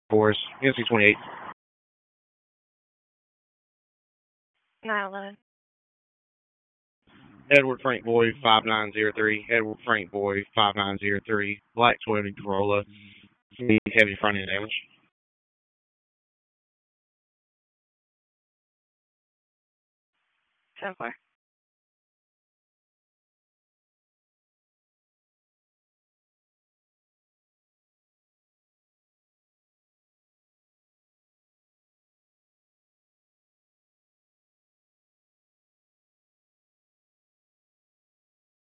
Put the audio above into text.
Forest, NC 28. 911. Edward Frank Boy 5903. Edward Frank Boy 5903. Black Toyota Corolla. Need heavy front end damage. 10-4.